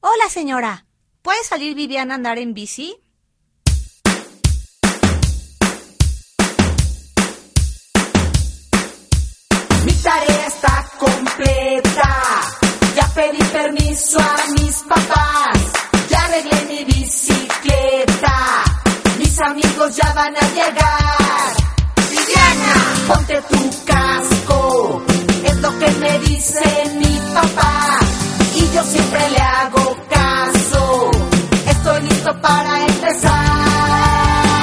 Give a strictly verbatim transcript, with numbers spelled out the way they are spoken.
Hola, señora. ¿Puede salir Viviana a andar en bici? Mi tarea está completa. Ya pedí permiso a mis papás. Ya arreglé mi bicicleta. Mis amigos ya van a llegar. Viviana, ponte tu casco. Es lo que me dice mi papá.